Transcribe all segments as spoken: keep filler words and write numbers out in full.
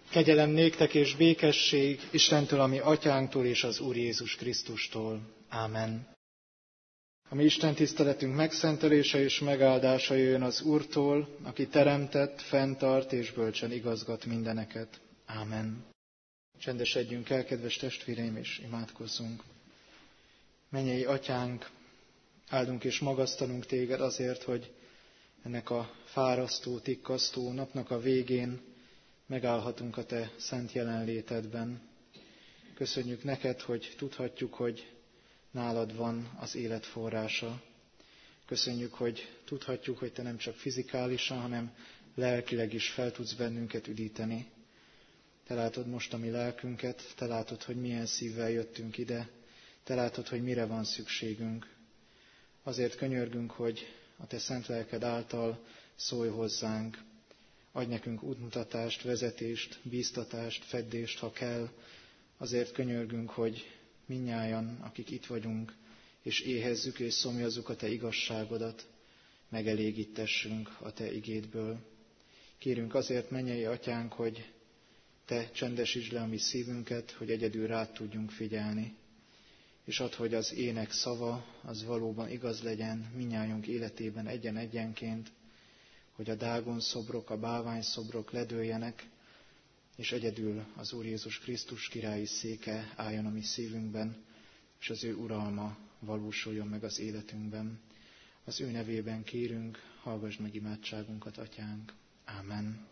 Kegyelem néktek és békesség Istentől, a mi atyánktól és az Úr Jézus Krisztustól. Ámen. A mi Isten tiszteletünk megszentelése és megáldása jöjjön az Úrtól, aki teremtett, fenntart és bölcsen igazgat mindeneket. Ámen. Csendesedjünk el, kedves testvéreim, és imádkozzunk. Mennyei Atyánk, áldunk és magasztalunk Téged azért, hogy ennek a fárasztó, tikkasztó napnak a végén megállhatunk a Te szent jelenlétedben. Köszönjük neked, hogy tudhatjuk, hogy nálad van az élet forrása. Köszönjük, hogy tudhatjuk, hogy Te nem csak fizikálisan, hanem lelkileg is fel tudsz bennünket üdíteni. Te látod most a mi lelkünket, Te látod, hogy milyen szívvel jöttünk ide, Te látod, hogy mire van szükségünk. Azért könyörgünk, hogy a Te szent lelked által szólj hozzánk. Adj nekünk útmutatást, vezetést, bíztatást, feddést, ha kell. Azért könyörgünk, hogy mindnyájan, akik itt vagyunk, és éhezzük és szomjazzuk a Te igazságodat, megelégítessünk a Te igédből. Kérünk azért, mennyei Atyánk, hogy Te csendesítsd le a mi szívünket, hogy egyedül rád tudjunk figyelni. És add, hogy az ének szava, az valóban igaz legyen mindnyájunk életében egyen-egyenként, hogy a dágon szobrok, a bálvány szobrok ledőljenek, és egyedül az Úr Jézus Krisztus királyi széke álljon a mi szívünkben, és az ő uralma valósuljon meg az életünkben. Az ő nevében kérünk, hallgassd meg imádságunkat, Atyánk. Ámen.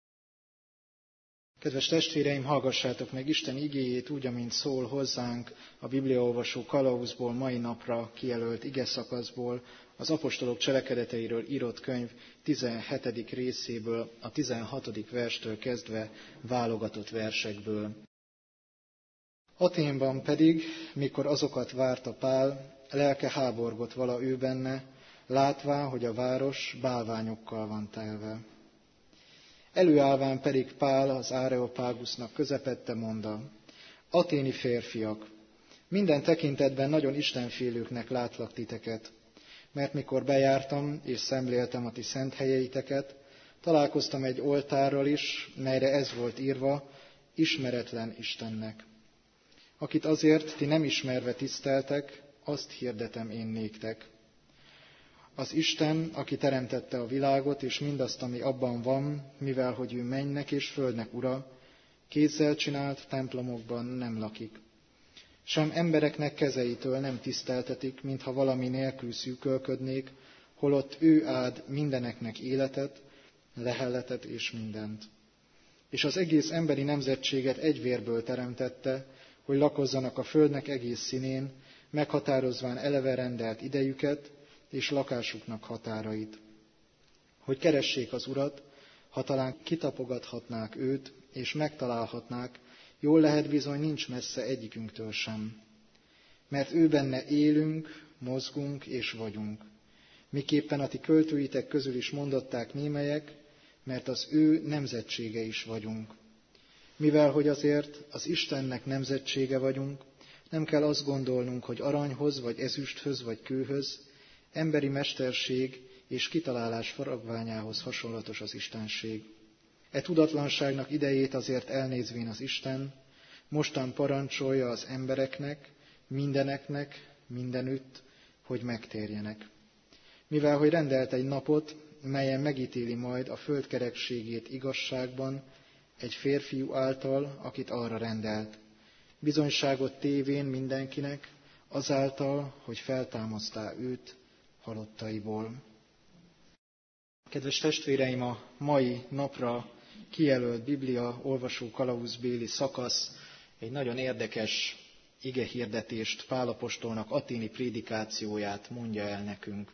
Kedves testvéreim, hallgassátok meg Isten igéjét úgy, amint szól hozzánk a bibliaolvasó kalauzból, mai napra kijelölt igeszakaszból, az apostolok cselekedeteiről írott könyv tizenhetedik részéből, a tizenhatodik verstől kezdve válogatott versekből. Athénban pedig, mikor azokat várta Pál, lelke háborgott vala ő benne, látván, hogy a város bálványokkal van telve. Előállván pedig Pál az Áreopágusznak közepette mondta: Athéni férfiak, minden tekintetben nagyon istenfélőknek látlak titeket, mert mikor bejártam és szemléltem a ti szent helyeiteket, találkoztam egy oltárral is, melyre ez volt írva: ismeretlen Istennek. Akit azért ti nem ismerve tiszteltek, azt hirdetem én néktek. Az Isten, aki teremtette a világot és mindazt, ami abban van, mivel hogy ő mennynek és földnek ura, kézzel csinált templomokban nem lakik. Sem embereknek kezeitől nem tiszteltetik, mintha valami nélkül szűkölködnék, holott ő áld mindeneknek életet, lehelletet és mindent. És az egész emberi nemzetséget egy vérből teremtette, hogy lakozzanak a földnek egész színén, meghatározván eleve rendelt idejüket és lakásuknak határait. Hogy keressék az Urat, ha talán kitapogathatnák őt, és megtalálhatnák, jól lehet bizony nincs messze egyikünktől sem. Mert ő benne élünk, mozgunk és vagyunk. Miképpen a ti költőitek közül is mondották némelyek, mert az ő nemzetsége is vagyunk. Mivel hogy azért az Istennek nemzetsége vagyunk, nem kell azt gondolnunk, hogy aranyhoz, vagy ezüsthöz, vagy kőhöz, emberi mesterség és kitalálás faragványához hasonlatos az istenség. E tudatlanságnak idejét azért elnézvén az Isten, mostan parancsolja az embereknek, mindeneknek, mindenütt, hogy megtérjenek. Mivel hogy rendelt egy napot, melyen megítéli majd a föld kerekségét igazságban egy férfiú által, akit arra rendelt. Bizonyságot tévén mindenkinek, azáltal, hogy feltámasztá őt halottaiból. Kedves testvéreim, a mai napra kijelölt Biblia olvasó kalauzbéli szakasz egy nagyon érdekes igehirdetést, Pál apostolnak athéni prédikációját mondja el nekünk.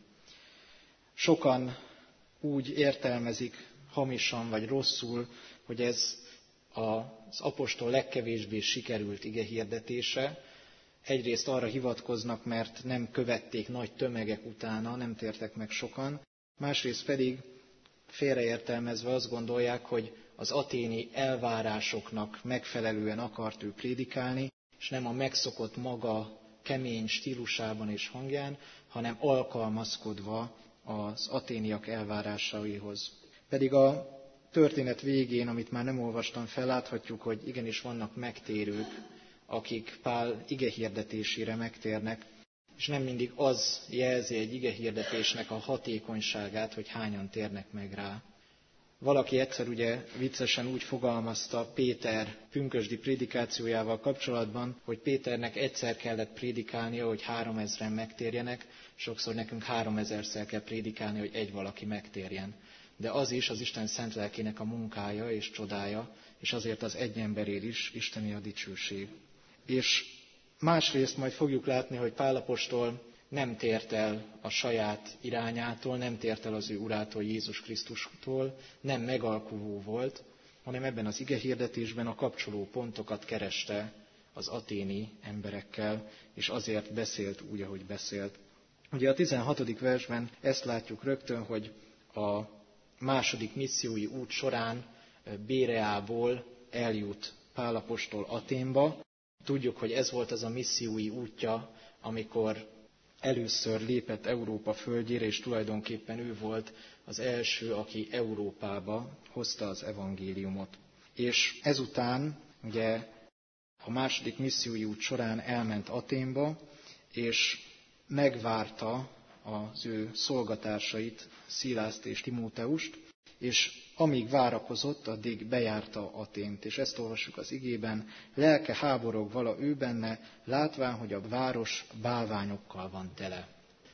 Sokan úgy értelmezik hamisan vagy rosszul, hogy ez az apostol legkevésbé sikerült igehirdetése. Egyrészt arra hivatkoznak, mert nem követték nagy tömegek utána, nem tértek meg sokan, másrészt pedig félreértelmezve azt gondolják, hogy az athéni elvárásoknak megfelelően akart ő prédikálni, és nem a megszokott maga kemény stílusában és hangján, hanem alkalmazkodva az athéniak elvárásaihoz. Pedig a történet végén, amit már nem olvastam fel, láthatjuk, hogy igenis vannak megtérők, akik Pál igehirdetésére megtérnek, és nem mindig az jelzi egy igehirdetésnek a hatékonyságát, hogy hányan térnek meg rá. Valaki egyszer ugye viccesen úgy fogalmazta Péter pünkösdi prédikációjával kapcsolatban, hogy Péternek egyszer kellett prédikálnia, hogy háromezren megtérjenek, sokszor nekünk háromezerszer kell prédikálni, hogy egy valaki megtérjen. De az is az Isten szent lelkének a munkája és csodája, és azért az egy emberél is isteni a dicsőség. És másrészt majd fogjuk látni, hogy Pál apostol nem tért el a saját irányától, nem tért el az ő urától, Jézus Krisztustól, nem megalkuvó volt, hanem ebben az igehirdetésben a kapcsoló pontokat kereste az aténi emberekkel, és azért beszélt úgy, ahogy beszélt. Ugye a tizenhatodik versben ezt látjuk rögtön, hogy a második missziói út során Béreából eljut Pál apostol Athénba. Tudjuk, hogy ez volt az a missziói útja, amikor először lépett Európa földjére, és tulajdonképpen ő volt az első, aki Európába hozta az evangéliumot. És ezután ugye a második missziói út során elment Athénba, és megvárta az ő szolgatársait, Szilászt és Timóteust, és amíg várakozott, addig bejárta Athént. És ezt olvassuk az igében, lelke háborog vala ő benne, látván, hogy a város bálványokkal van tele.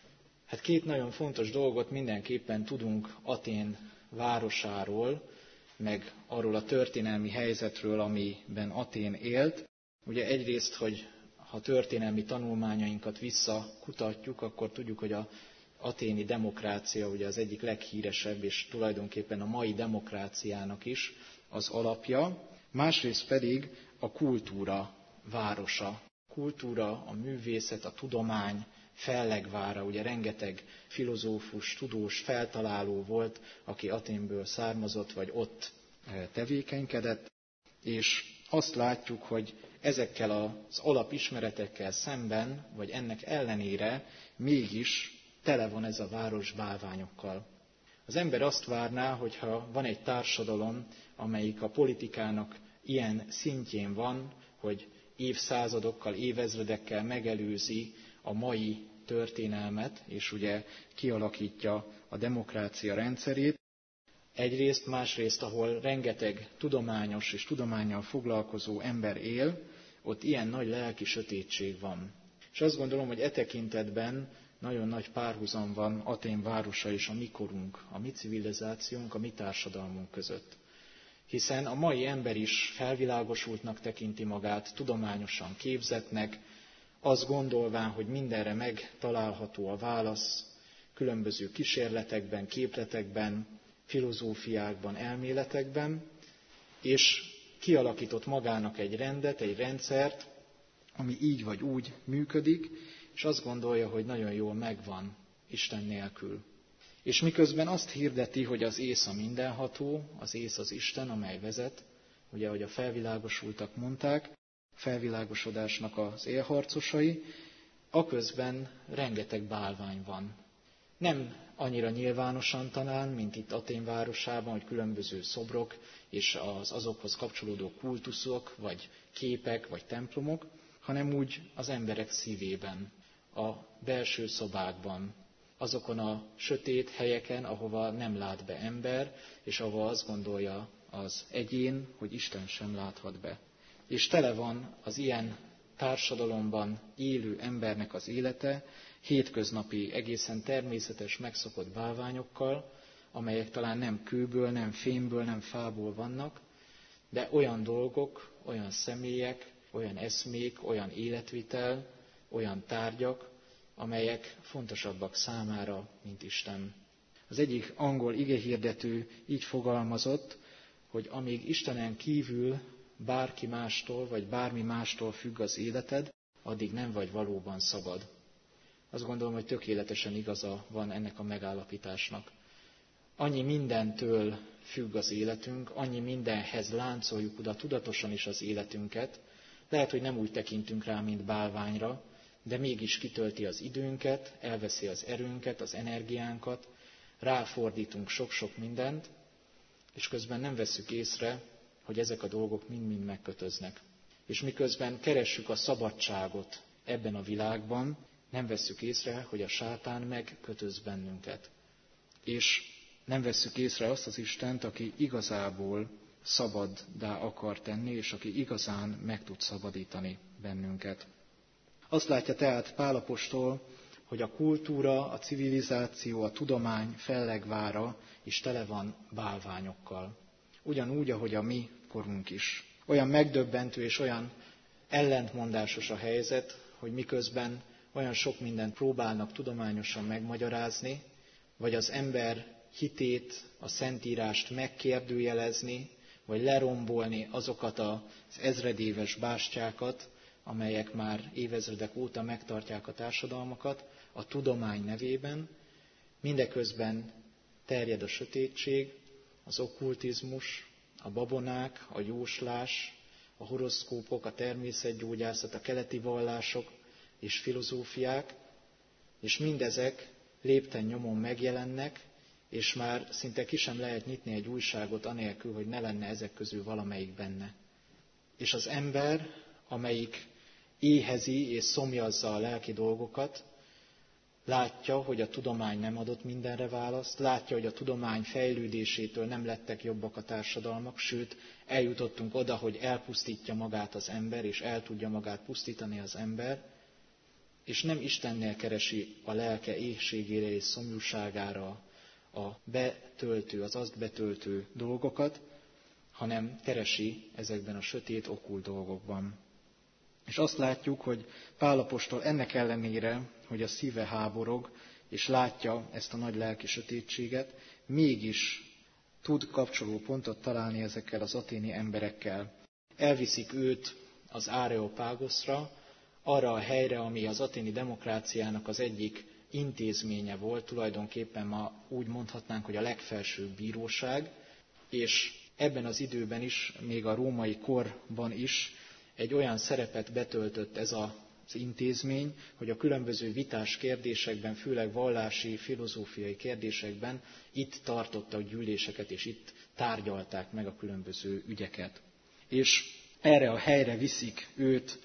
Hát két nagyon fontos dolgot mindenképpen tudunk Athén városáról, meg arról a történelmi helyzetről, amiben Athén élt. Ugye egyrészt, hogy ha történelmi tanulmányainkat visszakutatjuk, akkor tudjuk, hogy a athéni demokrácia ugye az egyik leghíresebb, és tulajdonképpen a mai demokráciának is az alapja. Másrészt pedig a kultúra városa. Kultúra, a művészet, a tudomány fellegvára, ugye rengeteg filozófus, tudós, feltaláló volt, aki Athénből származott, vagy ott tevékenykedett, és azt látjuk, hogy ezekkel az alapismeretekkel szemben, vagy ennek ellenére mégis tele van ez a város bálványokkal. Az ember azt várná, hogyha van egy társadalom, amelyik a politikának ilyen szintjén van, hogy évszázadokkal, évezredekkel megelőzi a mai történelmet, és ugye kialakítja a demokrácia rendszerét. Egyrészt, másrészt, ahol rengeteg tudományos és tudománnyal foglalkozó ember él, ott ilyen nagy lelki sötétség van. És azt gondolom, hogy e tekintetben nagyon nagy párhuzam van Athén városa és a mi korunk, a mi civilizációnk, a mi társadalmunk között. Hiszen a mai ember is felvilágosultnak tekinti magát, tudományosan képzettnek, azt gondolván, hogy mindenre megtalálható a válasz, különböző kísérletekben, képletekben, filozófiákban, elméletekben, és kialakított magának egy rendet, egy rendszert, ami így vagy úgy működik, és azt gondolja, hogy nagyon jól megvan Isten nélkül. És miközben azt hirdeti, hogy az ész a mindenható, az ész az Isten, amely vezet, ugye, ahogy a felvilágosultak mondták, felvilágosodásnak az élharcosai, aközben rengeteg bálvány van. Nem annyira nyilvánosan talán, mint itt Athén városában, hogy különböző szobrok és az azokhoz kapcsolódó kultuszok, vagy képek, vagy templomok, hanem úgy az emberek szívében, a belső szobákban, azokon a sötét helyeken, ahova nem lát be ember, és ahova azt gondolja az egyén, hogy Isten sem láthat be. És tele van az ilyen társadalomban élő embernek az élete, hétköznapi, egészen természetes, megszokott bálványokkal, amelyek talán nem kőből, nem fémből, nem fából vannak, de olyan dolgok, olyan személyek, olyan eszmék, olyan életvitel, olyan tárgyak, amelyek fontosabbak számára, mint Isten. Az egyik angol igehirdető így fogalmazott, hogy amíg Istenen kívül bárki mástól, vagy bármi mástól függ az életed, addig nem vagy valóban szabad. Azt gondolom, hogy tökéletesen igaza van ennek a megállapításnak. Annyi mindentől függ az életünk, annyi mindenhez láncoljuk oda tudatosan is az életünket. Lehet, hogy nem úgy tekintünk rá, mint bálványra, de mégis kitölti az időnket, elveszi az erőnket, az energiánkat, ráfordítunk sok-sok mindent, és közben nem vesszük észre, hogy ezek a dolgok mind-mind megkötöznek. És miközben keressük a szabadságot ebben a világban, nem vesszük észre, hogy a sátán megkötöz bennünket. És nem vesszük észre azt az Istent, aki igazából szabaddá akar tenni, és aki igazán meg tud szabadítani bennünket. Azt látja tehát Pál apostol, hogy a kultúra, a civilizáció, a tudomány fellegvára is tele van bálványokkal. Ugyanúgy, ahogy a mi korunk is. Olyan megdöbbentő és olyan ellentmondásos a helyzet, hogy miközben olyan sok mindent próbálnak tudományosan megmagyarázni, vagy az ember hitét, a Szentírást megkérdőjelezni, vagy lerombolni azokat az ezredéves bástyákat, amelyek már évezredek óta megtartják a társadalmakat, a tudomány nevében, mindeközben terjed a sötétség, az okkultizmus, a babonák, a jóslás, a horoszkópok, a természetgyógyászat, a keleti vallások és filozófiák, és mindezek lépten nyomon megjelennek, és már szinte ki sem lehet nyitni egy újságot anélkül, hogy ne lenne ezek közül valamelyik benne. És az ember, amelyik éhezi és szomjazza a lelki dolgokat, látja, hogy a tudomány nem adott mindenre választ, látja, hogy a tudomány fejlődésétől nem lettek jobbak a társadalmak, sőt, eljutottunk oda, hogy elpusztítja magát az ember, és el tudja magát pusztítani az ember, és nem Istennél keresi a lelke éhségére és szomjúságára a betöltő, az azt betöltő dolgokat, hanem keresi ezekben a sötét, okkult dolgokban. És azt látjuk, hogy Pál apostol ennek ellenére, hogy a szíve háborog, és látja ezt a nagy lelki sötétséget, mégis tud kapcsolópontot találni ezekkel az aténi emberekkel. Elviszik őt az Areopágoszra, arra a helyre, ami az aténi demokráciának az egyik intézménye volt, tulajdonképpen ma úgy mondhatnánk, hogy a legfelsőbb bíróság, és ebben az időben is, még a római korban is egy olyan szerepet betöltött ez az intézmény, hogy a különböző vitás kérdésekben, főleg vallási, filozófiai kérdésekben itt tartottak gyűléseket, és itt tárgyalták meg a különböző ügyeket. És erre a helyre viszik őt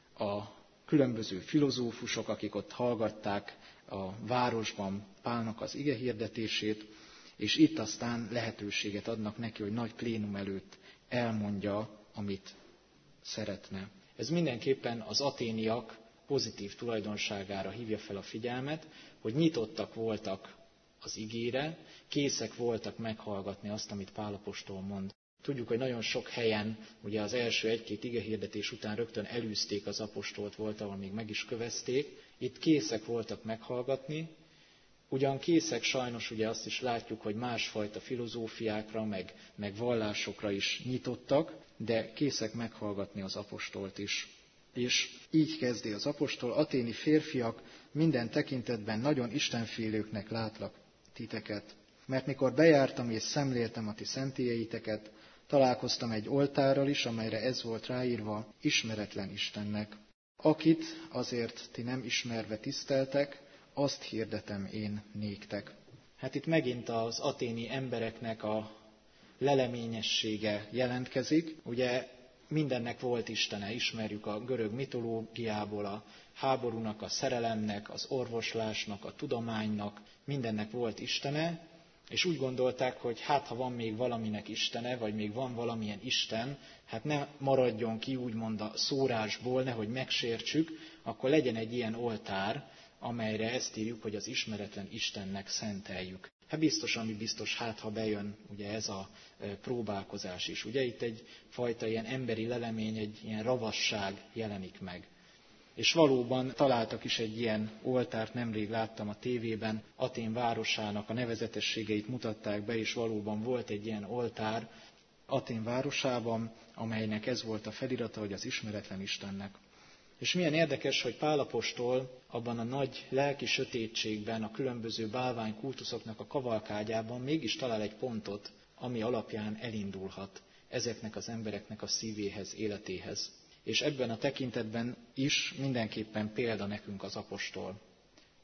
a különböző filozófusok, akik ott hallgatták a városban Pálnak az ige hirdetését, és itt aztán lehetőséget adnak neki, hogy nagy plénum előtt elmondja, amit szeretne. Ez mindenképpen az aténiak pozitív tulajdonságára hívja fel a figyelmet, hogy nyitottak voltak az igére, készek voltak meghallgatni azt, amit Pál apostol mond. Tudjuk, hogy nagyon sok helyen, ugye az első egy-két igehirdetés után rögtön elűzték az apostolt, volt, ahol még meg is kövezték. Itt készek voltak meghallgatni, ugyan készek sajnos ugye azt is látjuk, hogy másfajta filozófiákra, meg, meg vallásokra is nyitottak, de készek meghallgatni az apostolt is. És így kezdi az apostol: aténi férfiak, minden tekintetben nagyon istenfélőknek látlak titeket. Mert mikor bejártam és szemléltem a ti szentélyeiteket, találkoztam egy oltárral is, amelyre ez volt ráírva: ismeretlen Istennek. Akit azért ti nem ismerve tiszteltek, azt hirdetem én néktek. Hát itt megint az aténi embereknek a leleményessége jelentkezik. Ugye mindennek volt istene, ismerjük a görög mitológiából, a háborúnak, a szerelemnek, az orvoslásnak, a tudománynak, mindennek volt istene, és úgy gondolták, hogy hát ha van még valaminek istene, vagy még van valamilyen isten, hát ne maradjon ki úgymond a szórásból, nehogy megsértsük, akkor legyen egy ilyen oltár, amelyre ezt írjuk, hogy az ismeretlen Istennek szenteljük. Hát biztos, ami biztos, hát ha bejön ugye ez a próbálkozás is. Ugye itt egy fajta ilyen emberi lelemény, egy ilyen ravasság jelenik meg. És valóban találtak is egy ilyen oltárt, nemrég láttam a tévében, Atén városának a nevezetességeit mutatták be, és valóban volt egy ilyen oltár Atén városában, amelynek ez volt a felirata, hogy az ismeretlen Istennek. És milyen érdekes, hogy Pál apostol abban a nagy lelki sötétségben, a különböző bálványkultuszoknak a kavalkágyában mégis talál egy pontot, ami alapján elindulhat ezeknek az embereknek a szívéhez, életéhez. És ebben a tekintetben is mindenképpen példa nekünk az apostol.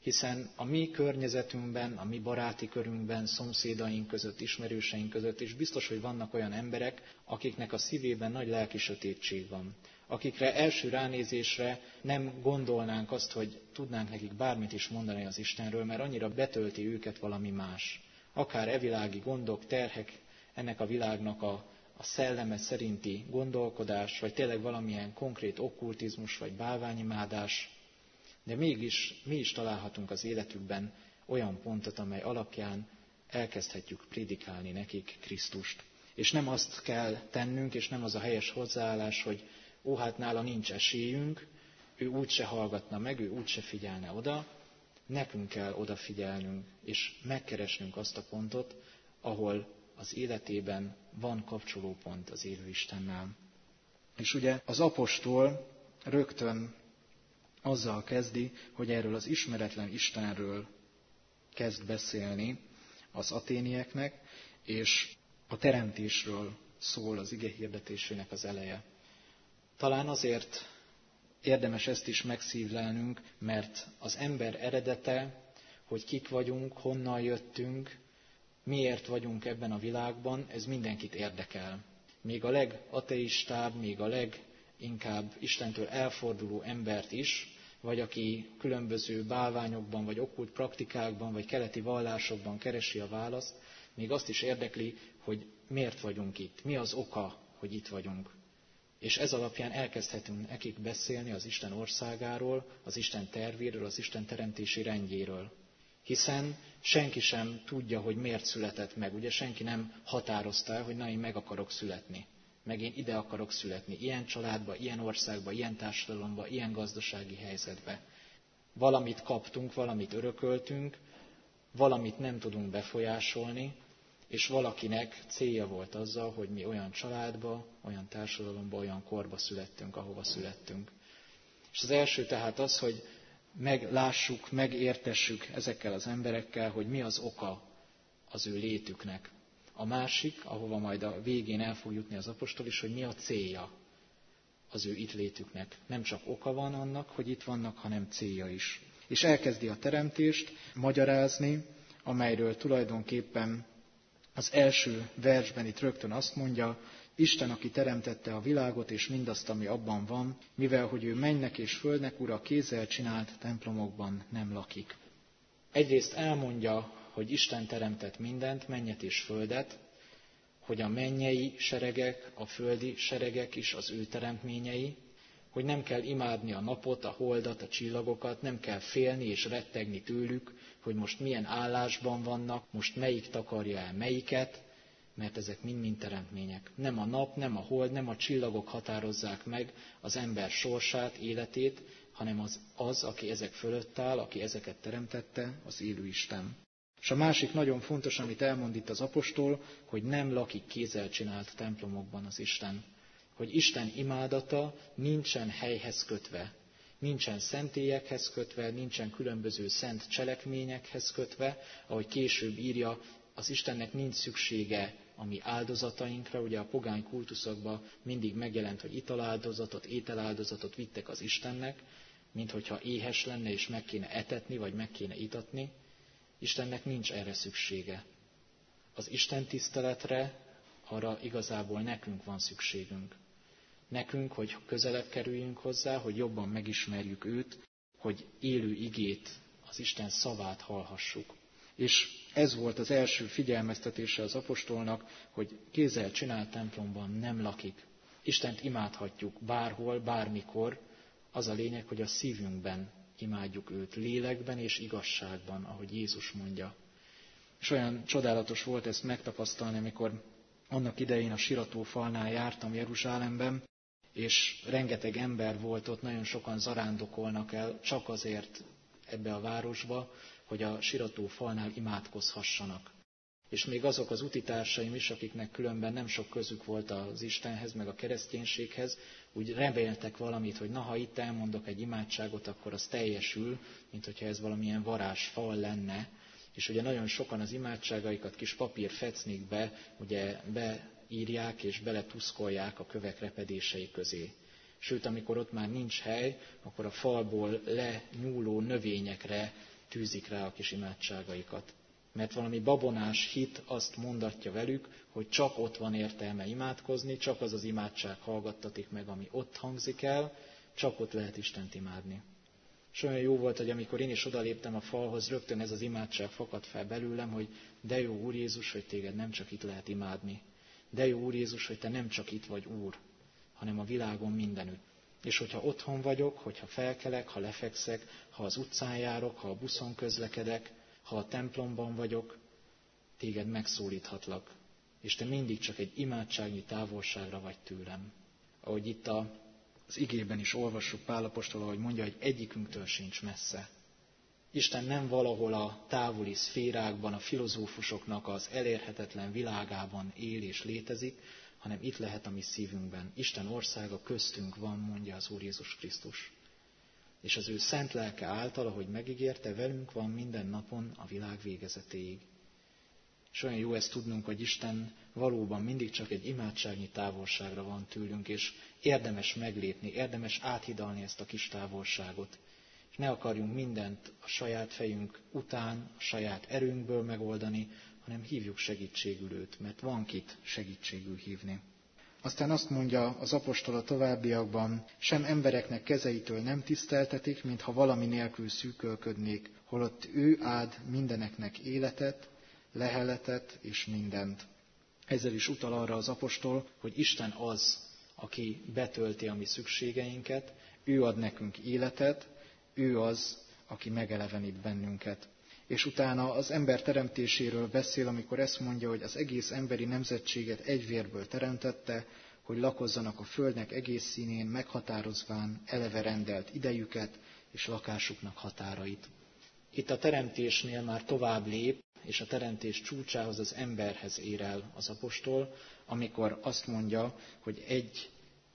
Hiszen a mi környezetünkben, a mi baráti körünkben, szomszédaink között, ismerőseink között is biztos, hogy vannak olyan emberek, akiknek a szívében nagy lelki sötétség van. Akikre első ránézésre nem gondolnánk azt, hogy tudnánk nekik bármit is mondani az Istenről, mert annyira betölti őket valami más. Akár evilági gondok, terhek, ennek a világnak a, a szelleme szerinti gondolkodás, vagy tényleg valamilyen konkrét okkultizmus, vagy bálványimádás, de mégis mi is találhatunk az életükben olyan pontot, amely alapján elkezdhetjük prédikálni nekik Krisztust. És nem azt kell tennünk, és nem az a helyes hozzáállás, hogy ó, hát nála nincs esélyünk, ő úgyse hallgatna meg, ő úgyse figyelne oda. Nekünk kell odafigyelnünk, és megkeresnünk azt a pontot, ahol az életében van kapcsolópont az élő Istennel. És ugye az apostol rögtön azzal kezdi, hogy erről az ismeretlen Istenről kezd beszélni az aténieknek, és a teremtésről szól az ige hirdetésének az eleje. Talán azért érdemes ezt is megszívlelnünk, mert az ember eredete, hogy kik vagyunk, honnan jöttünk, miért vagyunk ebben a világban, ez mindenkit érdekel. Még a legateistább, még a leginkább Istentől elforduló embert is, vagy aki különböző bálványokban, vagy okkult praktikákban, vagy keleti vallásokban keresi a választ, még azt is érdekli, hogy miért vagyunk itt, mi az oka, hogy itt vagyunk. És ez alapján elkezdhetünk nekik beszélni az Isten országáról, az Isten tervéről, az Isten teremtési rendjéről. Hiszen senki sem tudja, hogy miért született meg. Ugye senki nem határozta el, hogy na, én meg akarok születni. Meg én ide akarok születni. Ilyen családba, ilyen országba, ilyen társadalomba, ilyen gazdasági helyzetbe. Valamit kaptunk, valamit örököltünk, valamit nem tudunk befolyásolni, és valakinek célja volt azzal, hogy mi olyan családba, olyan társadalomba, olyan korba születtünk, ahova születtünk. És az első tehát az, hogy meglássuk, megértessük ezekkel az emberekkel, hogy mi az oka az ő létüknek. A másik, ahova majd a végén el fog jutni az apostol is, hogy mi a célja az ő itt létüknek. Nem csak oka van annak, hogy itt vannak, hanem célja is. És elkezdi a teremtést magyarázni, amelyről tulajdonképpen az első versben itt rögtön azt mondja, Isten, aki teremtette a világot és mindazt, ami abban van, mivel hogy ő mennynek és földnek ura, kézzel csinált templomokban nem lakik. Egyrészt elmondja, hogy Isten teremtett mindent, mennyet és földet, hogy a mennyei seregek, a földi seregek is az ő teremtményei, hogy nem kell imádni a napot, a holdat, a csillagokat, nem kell félni és rettegni tőlük, hogy most milyen állásban vannak, most melyik takarja el melyiket, mert ezek mind-mind teremtmények. Nem a nap, nem a hold, nem a csillagok határozzák meg az ember sorsát, életét, hanem az, az, aki ezek fölött áll, aki ezeket teremtette, az élő Isten. És a másik nagyon fontos, amit elmond itt az apostol, hogy nem lakik kézzel csinált templomokban az Isten. Hogy Isten imádata nincsen helyhez kötve, nincsen szentélyekhez kötve, nincsen különböző szent cselekményekhez kötve, ahogy később írja, az Istennek nincs szüksége a mi áldozatainkra. Ugye a pogány kultuszokban mindig megjelent, hogy italáldozatot, ételáldozatot vittek az Istennek, mint hogyha éhes lenne és meg kéne etetni, vagy meg kéne itatni. Istennek nincs erre szüksége. Az Isten tiszteletre arra igazából nekünk van szükségünk. Nekünk, hogy közelebb kerüljünk hozzá, hogy jobban megismerjük őt, hogy élő igét, az Isten szavát hallhassuk. És ez volt az első figyelmeztetése az apostolnak, hogy kézzel csinált templomban nem lakik. Istent imádhatjuk bárhol, bármikor, az a lényeg, hogy a szívünkben imádjuk őt, lélekben és igazságban, ahogy Jézus mondja. És olyan csodálatos volt ezt megtapasztalni, amikor annak idején a siratófalnál jártam Jeruzsálemben, és rengeteg ember volt ott, nagyon sokan zarándokolnak el csak azért ebbe a városba, hogy a siratófalnál imádkozhassanak. És még azok az utitársaim is, akiknek különben nem sok közük volt az Istenhez, meg a kereszténységhez, úgy reméltek valamit, hogy na, ha itt elmondok egy imádságot, akkor az teljesül, mint hogyha ez valamilyen varázsfal lenne. És ugye nagyon sokan az imádságaikat kis papír fecnikbe ugye beírják és beletuszkolják a kövek repedései közé. Sőt, amikor ott már nincs hely, akkor a falból lenyúló növényekre tűzik rá a kis imádságaikat. Mert valami babonás hit azt mondatja velük, hogy csak ott van értelme imádkozni, csak az az imádság hallgattatik meg, ami ott hangzik el, csak ott lehet Istent imádni. És olyan jó volt, hogy amikor én is odaléptem a falhoz, rögtön ez az imádság fakadt fel belőlem, hogy de jó Úr Jézus, hogy téged nem csak itt lehet imádni. De jó Úr Jézus, hogy te nem csak itt vagy Úr, hanem a világon mindenütt. És hogyha otthon vagyok, hogyha felkelek, ha lefekszek, ha az utcán járok, ha a buszon közlekedek, ha a templomban vagyok, téged megszólíthatlak. És te mindig csak egy imádságnyi távolságra vagy tőlem. Ahogy itt a, az igében is olvassuk Pál apostol, ahogy mondja, hogy egyikünktől sincs messze. Isten nem valahol a távoli szférákban, a filozófusoknak az elérhetetlen világában él és létezik, hanem itt lehet a mi szívünkben. Isten országa köztünk van, mondja az Úr Jézus Krisztus. És az ő szent lelke által, ahogy megígérte, velünk van minden napon a világ végezetéig. És olyan jó ezt tudnunk, hogy Isten valóban mindig csak egy imádságnyi távolságra van tőlünk, és érdemes meglépni, érdemes áthidalni ezt a kis távolságot. És ne akarjunk mindent a saját fejünk után, a saját erőnkből megoldani, hanem hívjuk segítségül őt, mert van kit segítségül hívni. Aztán azt mondja az apostol a továbbiakban, sem embereknek kezeitől nem tiszteltetik, mintha valami nélkül szűkölködnék, holott ő áld mindeneknek életet, leheletet és mindent. Ezzel is utal arra az apostol, hogy Isten az, aki betölti a mi szükségeinket, ő ad nekünk életet, ő az, aki megelevenít bennünket. És utána az ember teremtéséről beszél, amikor ezt mondja, hogy az egész emberi nemzetséget egy vérből teremtette, hogy lakozzanak a földnek egész színén, meghatározván eleve rendelt idejüket és lakásuknak határait. Itt a teremtésnél már tovább lép, és a teremtés csúcsához, az emberhez ér el az apostol, amikor azt mondja, hogy egy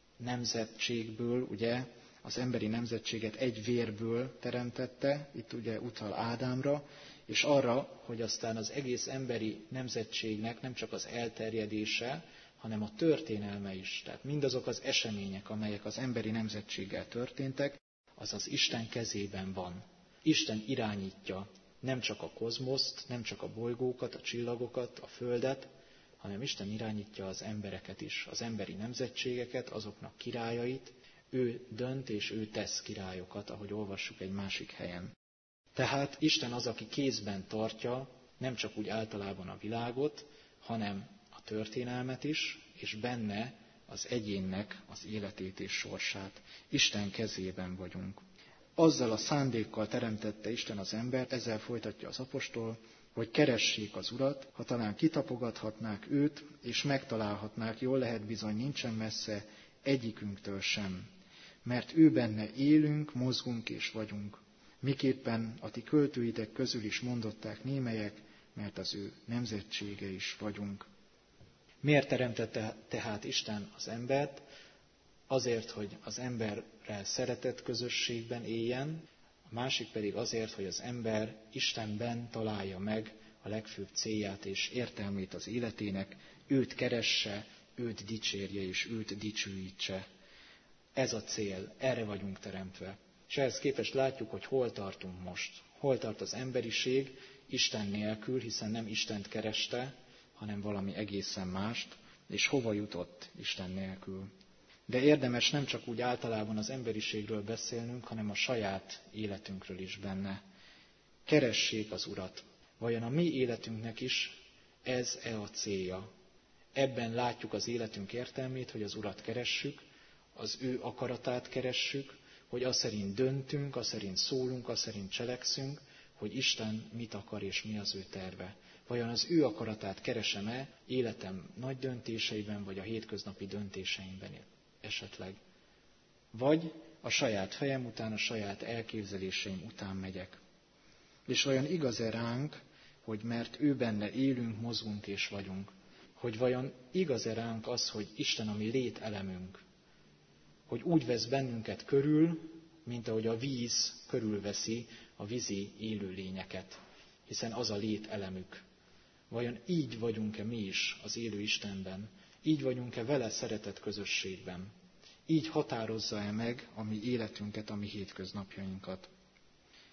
nemzetségből, ugye, az emberi nemzetséget egy vérből teremtette, itt ugye utal Ádámra, és arra, hogy aztán az egész emberi nemzetségnek nem csak az elterjedése, hanem a történelme is. Tehát mindazok az események, amelyek az emberi nemzetséggel történtek, az az Isten kezében van. Isten irányítja nem csak a kozmoszt, nem csak a bolygókat, a csillagokat, a földet, hanem Isten irányítja az embereket is, az emberi nemzetségeket, azoknak királyait. Ő dönt és ő tesz királyokat, ahogy olvassuk egy másik helyen. Tehát Isten az, aki kézben tartja nem csak úgy általában a világot, hanem a történelmet is, és benne az egyénnek az életét és sorsát. Isten kezében vagyunk. Azzal a szándékkal teremtette Isten az embert, ezzel folytatja az apostol, hogy keressék az Urat, ha talán kitapogathatnák őt, és megtalálhatnák, jól lehet bizony nincsen messze egyikünktől sem. Mert ő benne élünk, mozgunk és vagyunk. Miképpen a ti költőitek közül is mondották némelyek, mert az ő nemzetsége is vagyunk. Miért teremtette tehát Isten az embert? Azért, hogy az emberrel szeretett közösségben éljen, a másik pedig azért, hogy az ember Istenben találja meg a legfőbb célját és értelmét az életének, őt keresse, őt dicsérje és őt dicsőítse. Ez a cél, erre vagyunk teremtve. És ehhez képest látjuk, hogy hol tartunk most. Hol tart az emberiség Isten nélkül, hiszen nem Istent kereste, hanem valami egészen mást, és hova jutott Isten nélkül. De érdemes nem csak úgy általában az emberiségről beszélnünk, hanem a saját életünkről is benne. Keressék az Urat. Vajon a mi életünknek is ez-e a célja? Ebben látjuk az életünk értelmét, hogy az Urat keressük, az ő akaratát keressük, hogy az szerint döntünk, az szerint szólunk, az szerint cselekszünk, hogy Isten mit akar és mi az ő terve. Vajon az ő akaratát keresem-e életem nagy döntéseiben, vagy a hétköznapi döntéseimben esetleg? Vagy a saját fejem után, a saját elképzeléseim után megyek? És vajon igaz-e ránk, hogy mert ő benne élünk, mozgunk és vagyunk? Hogy vajon igaz-e ránk az, hogy Isten a mi lételemünk? Hogy úgy vesz bennünket körül, mint ahogy a víz körülveszi a vízi élőlényeket, hiszen az a lételemük. Vajon így vagyunk-e mi is az élő Istenben? Így vagyunk-e vele szeretett közösségben? Így határozza-e meg a mi életünket, a mi hétköznapjainkat?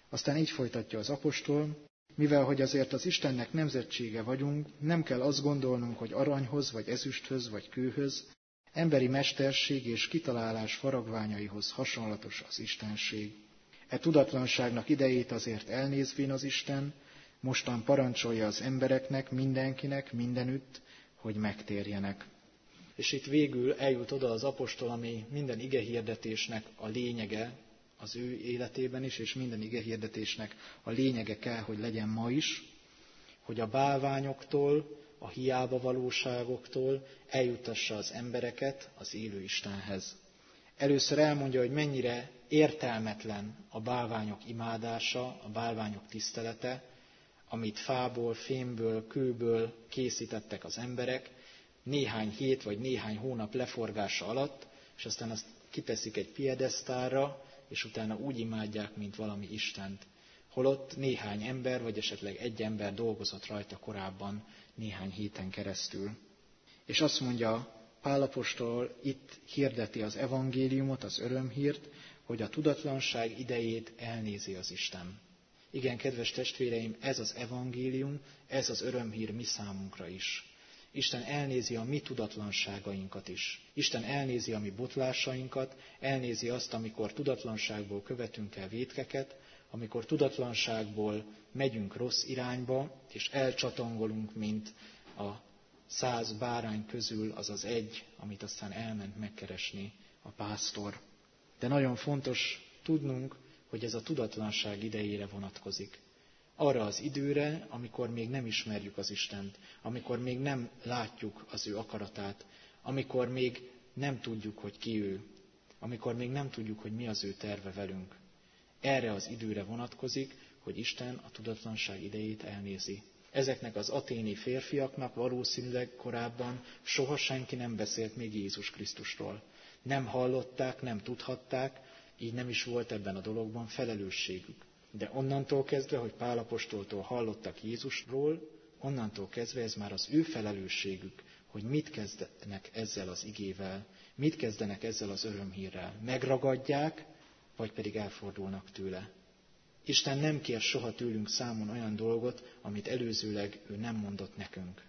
Aztán így folytatja az apostol: mivel hogy azért az Istennek nemzetsége vagyunk, nem kell azt gondolnunk, hogy aranyhoz, vagy ezüsthöz, vagy kőhöz, emberi mesterség és kitalálás faragványaihoz hasonlatos az istenség. E tudatlanságnak idejét azért elnézvén az Isten, mostan parancsolja az embereknek, mindenkinek, mindenütt, hogy megtérjenek. És itt végül eljut oda az apostol, ami minden igehirdetésnek a lényege az ő életében is, és minden igehirdetésnek a lényege kell, hogy legyen ma is, hogy a bálványoktól, a hiába valóságoktól eljutassa az embereket az élő Istenhez. Először elmondja, hogy mennyire értelmetlen a bálványok imádása, a bálványok tisztelete, amit fából, fémből, kőből készítettek az emberek, néhány hét vagy néhány hónap leforgása alatt, és aztán azt kiteszik egy piedesztálra, és utána úgy imádják, mint valami Istent. Holott néhány ember, vagy esetleg egy ember dolgozott rajta korábban néhány héten keresztül. És azt mondja Pál apostol, itt hirdeti az evangéliumot, az örömhírt, hogy a tudatlanság idejét elnézi az Isten. Igen, kedves testvéreim, ez az evangélium, ez az örömhír mi számunkra is. Isten elnézi a mi tudatlanságainkat is. Isten elnézi a mi botlásainkat, elnézi azt, amikor tudatlanságból követünk el vétkeket, amikor tudatlanságból megyünk rossz irányba, és elcsatongolunk, mint a száz bárány közül az az egy, amit aztán elment megkeresni a pásztor. De nagyon fontos tudnunk, hogy ez a tudatlanság idejére vonatkozik. Arra az időre, amikor még nem ismerjük az Istent, amikor még nem látjuk az ő akaratát, amikor még nem tudjuk, hogy ki ő, amikor még nem tudjuk, hogy mi az ő terve velünk. Erre az időre vonatkozik, hogy Isten a tudatlanság idejét elnézi. Ezeknek az aténi férfiaknak valószínűleg korábban soha senki nem beszélt még Jézus Krisztusról. Nem hallották, nem tudhatták, így nem is volt ebben a dologban felelősségük. De onnantól kezdve, hogy Pál apostoltól hallottak Jézusról, onnantól kezdve ez már az ő felelősségük, hogy mit kezdenek ezzel az igével, mit kezdenek ezzel az örömhírrel. Megragadják, vagy pedig elfordulnak tőle. Isten nem kér soha tőlünk számon olyan dolgot, amit előzőleg ő nem mondott nekünk.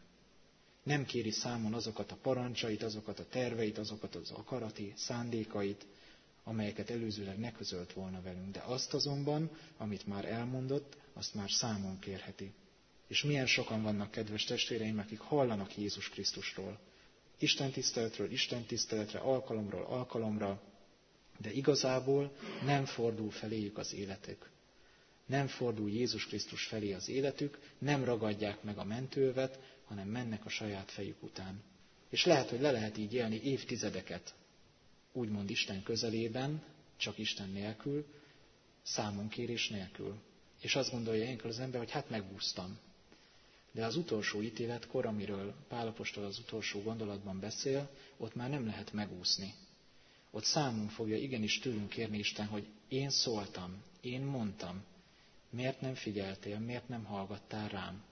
Nem kéri számon azokat a parancsait, azokat a terveit, azokat az akarati szándékait, amelyeket előzőleg ne közölt volna velünk. De azt azonban, amit már elmondott, azt már számon kérheti. És milyen sokan vannak, kedves testvéreim, akik hallanak Jézus Krisztusról. Isten tiszteletről, Isten tiszteletre, alkalomról alkalomra, de igazából nem fordul feléjük az életük. Nem fordul Jézus Krisztus felé az életük, nem ragadják meg a mentővet, hanem mennek a saját fejük után. És lehet, hogy le lehet így élni évtizedeket, úgymond Isten közelében, csak Isten nélkül, számonkérés nélkül. És azt gondolja ilyenkor az ember, hogy hát megúsztam. De az utolsó ítéletkor, amiről Pál apostol az utolsó gondolatban beszél, ott már nem lehet megúszni. Ott számon fogja igenis tőlünk kérni Isten, hogy én szóltam, én mondtam, miért nem figyeltél, miért nem hallgattál rám.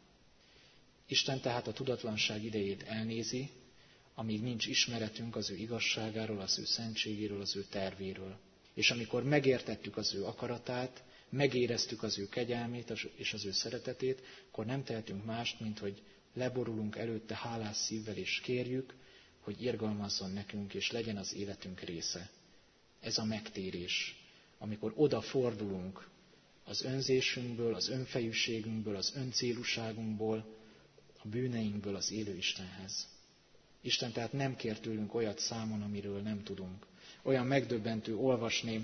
Isten tehát a tudatlanság idejét elnézi, amíg nincs ismeretünk az ő igazságáról, az ő szentségéről, az ő tervéről. És amikor megértettük az ő akaratát, megéreztük az ő kegyelmét és az ő szeretetét, akkor nem tehetünk mást, mint hogy leborulunk előtte hálás szívvel és kérjük, hogy irgalmazzon nekünk és legyen az életünk része. Ez a megtérés, amikor odafordulunk az önzésünkből, az önfejűségünkből, az öncélúságunkból, a bűneinkből az élő Istenhez. Isten tehát nem kér tőlünk olyat számon, amiről nem tudunk. Olyan megdöbbentő olvasni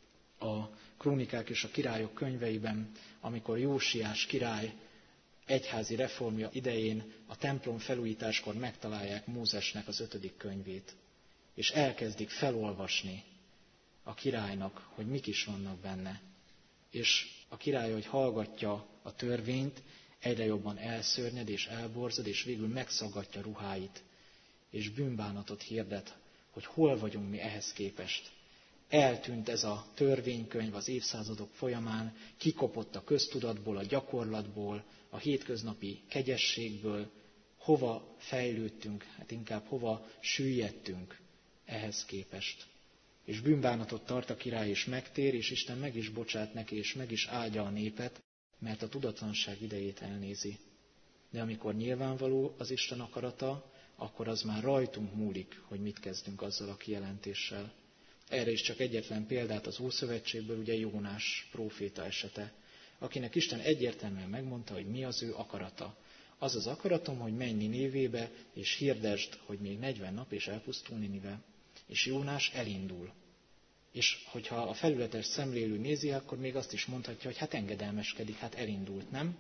a Krónikák és a Királyok könyveiben, amikor Jósiás király egyházi reformja idején a templom felújításkor megtalálják Mózesnek az ötödik könyvét, és elkezdik felolvasni a királynak, hogy mik is vannak benne. És a király, hogy hallgatja a törvényt, egyre jobban elszörnyed és elborzad, és végül megszaggatja ruháit, és bűnbánatot hirdet, hogy hol vagyunk mi ehhez képest. Eltűnt ez a törvénykönyv az évszázadok folyamán, kikopott a köztudatból, a gyakorlatból, a hétköznapi kegyességből, hova fejlődtünk, hát inkább hova süllyedtünk ehhez képest. és bűnbánatot tart a király, és megtér, és Isten meg is bocsát neki, és meg is áldja a népet, mert a tudatlanság idejét elnézi. De amikor nyilvánvaló az Isten akarata, akkor az már rajtunk múlik, hogy mit kezdünk azzal a kijelentéssel. Erre is csak egyetlen példát az Ószövetségből, ugye Jónás próféta esete, akinek Isten egyértelműen megmondta, hogy mi az ő akarata. Az az akaratom, hogy menj Ninévébe, és hirdesd, hogy még negyven nap, és elpusztul Ninive. És Jónás elindul. És hogyha a felületes szemlélő nézi, akkor még azt is mondhatja, hogy hát engedelmeskedik, hát elindult, nem?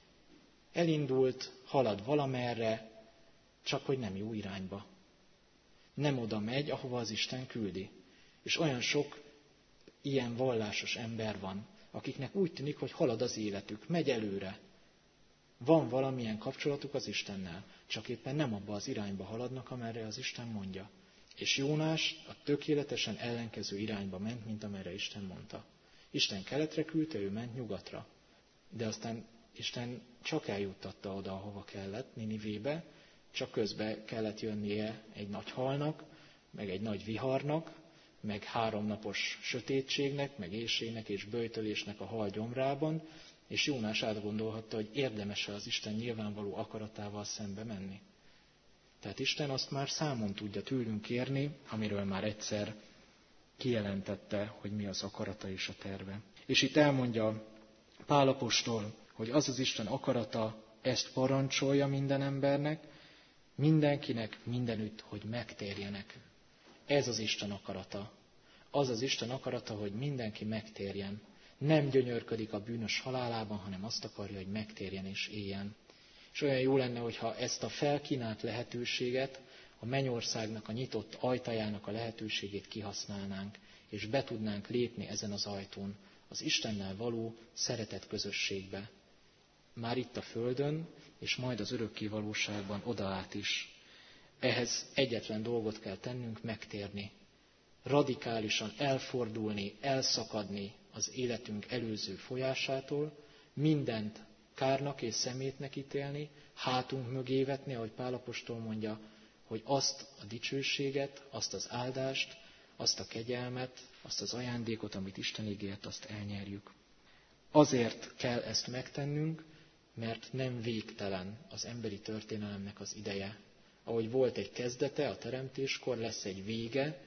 Elindult, halad valamerre, csak hogy nem jó irányba. Nem oda megy, ahova az Isten küldi. És olyan sok ilyen vallásos ember van, akiknek úgy tűnik, hogy halad az életük, megy előre. Van valamilyen kapcsolatuk az Istennel, csak éppen nem abba az irányba haladnak, amerre az Isten mondja. És Jónás a tökéletesen ellenkező irányba ment, mint amerre Isten mondta. Isten keletre küldte, ő ment nyugatra. De aztán Isten csak eljuttatta oda, ahova kellett, Ninivébe, csak közben kellett jönnie egy nagy halnak, meg egy nagy viharnak, meg háromnapos sötétségnek, meg éhségnek és böjtölésnek a hal gyomrában, és Jónás átgondolhatta, hogy érdemes-e az Isten nyilvánvaló akaratával szembe menni. Tehát Isten azt már számon tudja tőlünk kérni, amiről már egyszer kijelentette, hogy mi az akarata és a terve. És itt elmondja Pál apostol, hogy az az Isten akarata, ezt parancsolja minden embernek, mindenkinek mindenütt, hogy megtérjenek. Ez az Isten akarata. Az az Isten akarata, hogy mindenki megtérjen. Nem gyönyörködik a bűnös halálában, hanem azt akarja, hogy megtérjen és éljen. És olyan jó lenne, hogyha ezt a felkínált lehetőséget, a mennyországnak a nyitott ajtajának a lehetőségét kihasználnánk, és be tudnánk lépni ezen az ajtón, az Istennel való szeretet közösségbe. Már itt a földön, és majd az örökké valóságban oda át is. Ehhez egyetlen dolgot kell tennünk, megtérni. Radikálisan elfordulni, elszakadni az életünk előző folyásától, mindent kárnak és szemétnek ítélni, hátunk mögé vetni, ahogy Pál apostol mondja, hogy azt a dicsőséget, azt az áldást, azt a kegyelmet, azt az ajándékot, amit Isten ígért, azt elnyerjük. Azért kell ezt megtennünk, mert nem végtelen az emberi történelemnek az ideje. Ahogy volt egy kezdete a teremtéskor, lesz egy vége,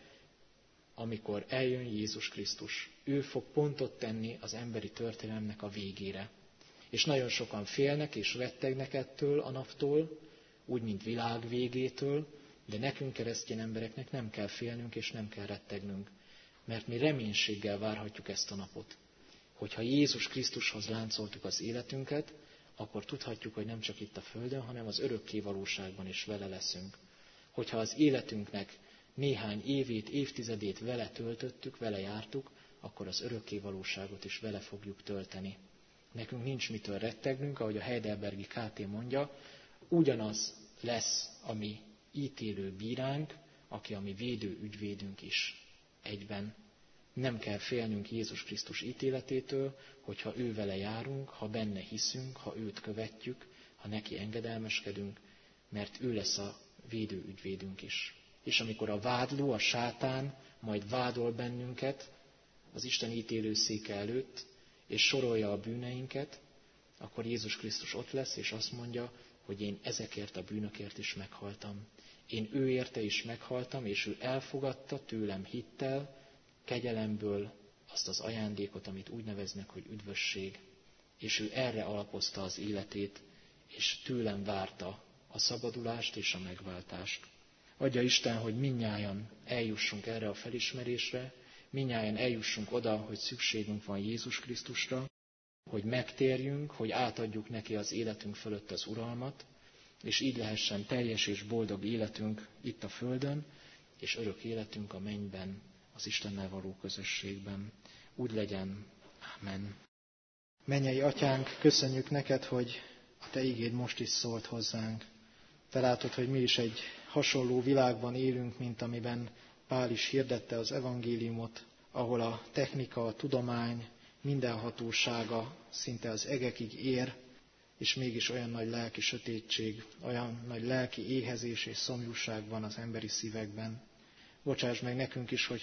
amikor eljön Jézus Krisztus. Ő fog pontot tenni az emberi történelemnek a végére. És nagyon sokan félnek és rettegnek ettől a naptól, úgy, mint világ végétől, de nekünk, keresztény embereknek nem kell félnünk és nem kell rettegnünk, mert mi reménységgel várhatjuk ezt a napot. Hogyha Jézus Krisztushoz láncoltuk az életünket, akkor tudhatjuk, hogy nem csak itt a földön, hanem az örökké valóságban is vele leszünk. Hogyha az életünknek néhány évét, évtizedét vele töltöttük, vele jártuk, akkor az örökké valóságot is vele fogjuk tölteni. Nekünk nincs mitől rettegnünk, ahogy a Heidelbergi ká té mondja, ugyanaz lesz a mi ítélő bíránk, aki a mi védő ügyvédünk is egyben. Nem kell félnünk Jézus Krisztus ítéletétől, hogyha ő vele járunk, ha benne hiszünk, ha őt követjük, ha neki engedelmeskedünk, mert ő lesz a védő ügyvédünk is. És amikor a vádló, a sátán majd vádol bennünket az Isten ítélőszéke előtt, és sorolja a bűneinket, akkor Jézus Krisztus ott lesz, és azt mondja, hogy én ezekért a bűnökért is meghaltam. Én ő érte is meghaltam, és ő elfogadta tőlem hittel, kegyelemből azt az ajándékot, amit úgy neveznek, hogy üdvösség. És ő erre alapozta az életét, és tőlem várta a szabadulást és a megváltást. Adja Isten, hogy mindnyájan eljussunk erre a felismerésre, mindnyájan eljussunk oda, hogy szükségünk van Jézus Krisztusra, hogy megtérjünk, hogy átadjuk neki az életünk fölött az uralmat, és így lehessen teljes és boldog életünk itt a földön, és örök életünk a mennyben, az Istennel való közösségben. Úgy legyen. Amen. Mennyei Atyánk, köszönjük neked, hogy a te igéd most is szólt hozzánk. Te látod, hogy mi is egy hasonló világban élünk, mint amiben Pál is hirdette az evangéliumot, ahol a technika, a tudomány mindenhatósága szinte az egekig ér, és mégis olyan nagy lelki sötétség, olyan nagy lelki éhezés és szomjúság van az emberi szívekben. Bocsáss meg nekünk is, hogyha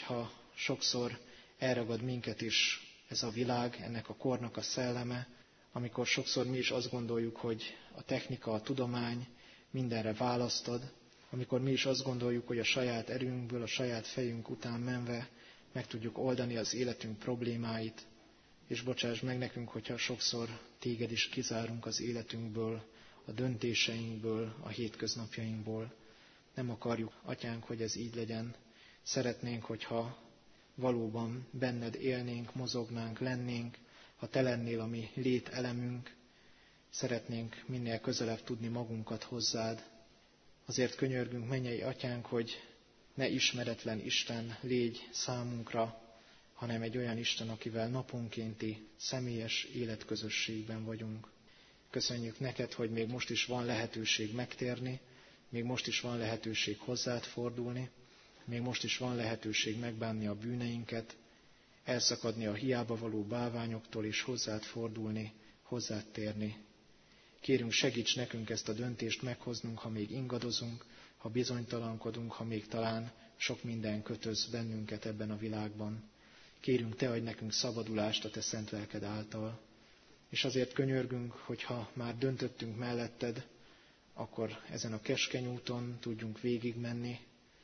sokszor elragad minket is ez a világ, ennek a kornak a szelleme, amikor sokszor mi is azt gondoljuk, hogy a technika, a tudomány mindenre választ ad, amikor mi is azt gondoljuk, hogy a saját erőnkből, a saját fejünk után menve meg tudjuk oldani az életünk problémáit, és bocsáss meg nekünk, hogyha sokszor téged is kizárunk az életünkből, a döntéseinkből, a hétköznapjainkból. Nem akarjuk, Atyánk, hogy ez így legyen. Szeretnénk, hogyha valóban benned élnénk, mozognánk, lennénk, ha te lennél a mi lételemünk. Szeretnénk minél közelebb tudni magunkat hozzád. Azért könyörgünk, mennyei Atyánk, hogy ne ismeretlen Isten légy számunkra, hanem egy olyan Isten, akivel naponkénti személyes életközösségben vagyunk. Köszönjük neked, hogy még most is van lehetőség megtérni, még most is van lehetőség hozzád fordulni, még most is van lehetőség megbánni a bűneinket, elszakadni a hiába való bálványoktól és hozzád fordulni, hozzád térni. Kérünk, segíts nekünk ezt a döntést meghoznunk, ha még ingadozunk, ha bizonytalankodunk, ha még talán sok minden kötöz bennünket ebben a világban. Kérünk, te adj nekünk szabadulást a te szent lelked által. És azért könyörgünk, hogyha már döntöttünk melletted, akkor ezen a keskeny úton tudjunk végigmenni,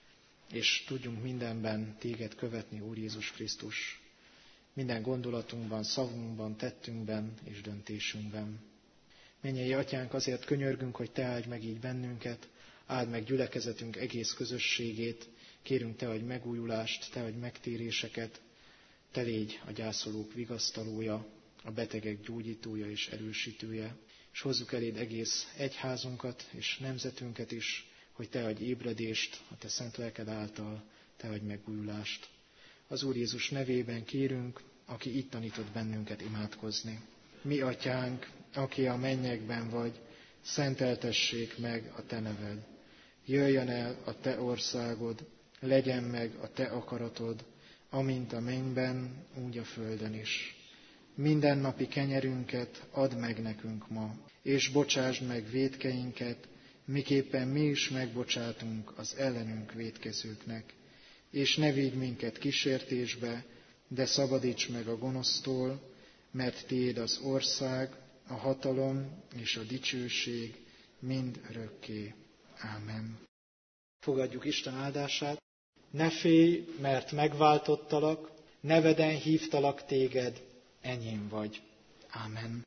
és tudjunk mindenben téged követni, Úr Jézus Krisztus. Minden gondolatunkban, szavunkban, tettünkben és döntésünkben. Mennyei Atyánk, azért könyörgünk, hogy te áldj meg így bennünket, áld meg gyülekezetünk egész közösségét, kérünk, te adj megújulást, te adj megtéréseket, te légy a gyászolók vigasztalója, a betegek gyógyítója és erősítője, és hozzuk eléd egész egyházunkat és nemzetünket is, hogy te adj ébredést a te szent lelked által, te adj megújulást. Az Úr Jézus nevében kérünk, aki itt tanított bennünket imádkozni. Mi, Atyánk, aki a mennyekben vagy, szenteltessék meg a te neved. Jöjjön el a te országod, legyen meg a te akaratod, amint a mennyben, úgy a földön is. Mindennapi kenyerünket add meg nekünk ma, és bocsásd meg vétkeinket, miképpen mi is megbocsátunk az ellenünk vétkezőknek. És ne vigy minket kísértésbe, de szabadíts meg a gonosztól, mert tiéd az ország, a hatalom és a dicsőség mind örökké. Ámen. Fogadjuk Isten áldását. Ne félj, mert megváltottalak, neveden hívtalak téged, enyém vagy. Ámen.